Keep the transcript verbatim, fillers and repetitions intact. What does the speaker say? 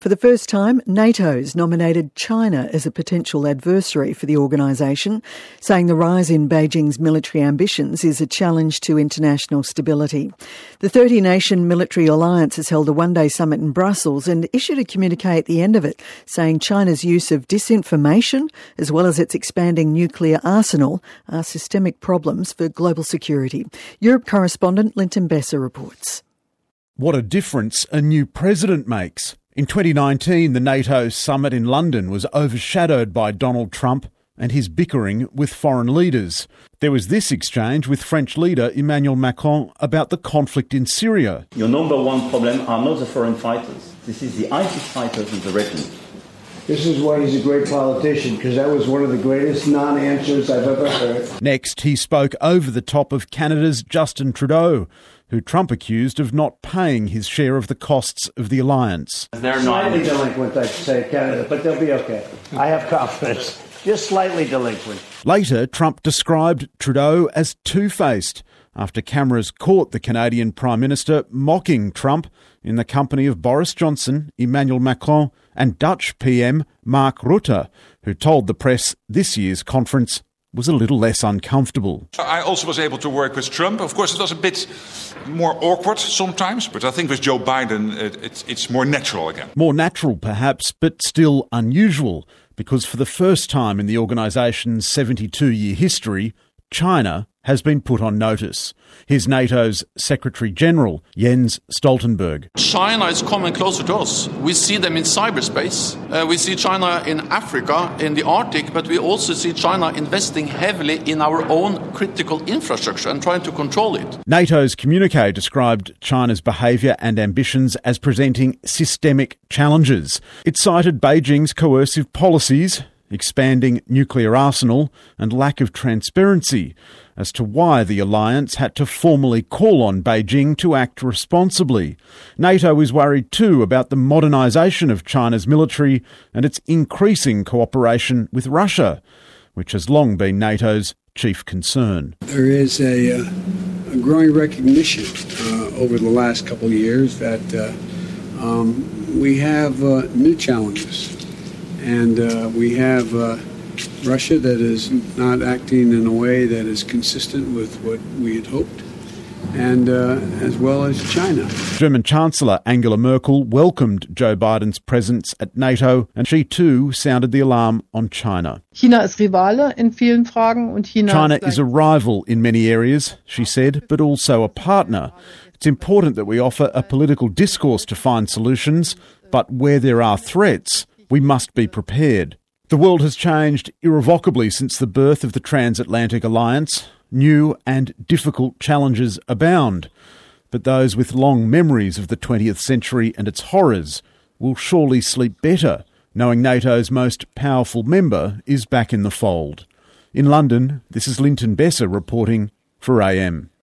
For the first time, NATO's nominated China as a potential adversary for the organisation, saying the rise in Beijing's military ambitions is a challenge to international stability. The thirty-nation military alliance has held a one-day summit in Brussels and issued a communique at the end of it, saying China's use of disinformation, as well as its expanding nuclear arsenal, are systemic problems for global security. Europe correspondent Linton Besser reports. What a difference a new president makes. In twenty nineteen, the NATO summit in London was overshadowed by Donald Trump and his bickering with foreign leaders. There was this exchange with French leader Emmanuel Macron about the conflict in Syria. Your number one problem are not the foreign fighters. This is the ISIS fighters in the region. This is why he's a great politician, because that was one of the greatest non-answers I've ever heard. Next, he spoke over the top of Canada's Justin Trudeau, who Trump accused of not paying his share of the costs of the alliance. They're slightly delinquent, I should say, Canada, but they'll be okay. I have confidence. Just slightly delinquent. Later, Trump described Trudeau as two-faced after cameras caught the Canadian Prime Minister mocking Trump in the company of Boris Johnson, Emmanuel Macron and Dutch P M Mark Rutte, who told the press this year's conference was a little less uncomfortable. I also was able to work with Trump. Of course, it was a bit more awkward sometimes, but I think with Joe Biden, it, it's, it's more natural again. More natural, perhaps, but still unusual, because for the first time in the organisation's seventy-two-year history, China has been put on notice. Here's NATO's Secretary-General, Jens Stoltenberg. China is coming closer to us. We see them in cyberspace. Uh, we see China in Africa, in the Arctic, but we also see China investing heavily in our own critical infrastructure and trying to control it. NATO's communique described China's behaviour and ambitions as presenting systemic challenges. It cited Beijing's coercive policies, expanding nuclear arsenal and lack of transparency as to why the alliance had to formally call on Beijing to act responsibly. NATO is worried too about the modernisation of China's military and its increasing cooperation with Russia, which has long been NATO's chief concern. There is a, uh, a growing recognition uh, over the last couple of years that uh, um, we have uh, new challenges. And uh, we have uh, Russia that is not acting in a way that is consistent with what we had hoped, and uh, as well as China. German Chancellor Angela Merkel welcomed Joe Biden's presence at NATO, and she too sounded the alarm on China. China ist Rivale in vielen Fragen und China China is a rival in many areas, she said, but also a partner. It's important that we offer a political discourse to find solutions, but where there are threats, we must be prepared. The world has changed irrevocably since the birth of the Transatlantic Alliance. New and difficult challenges abound, but those with long memories of the twentieth century and its horrors will surely sleep better, knowing NATO's most powerful member is back in the fold. In London, this is Linton Besser reporting for A M.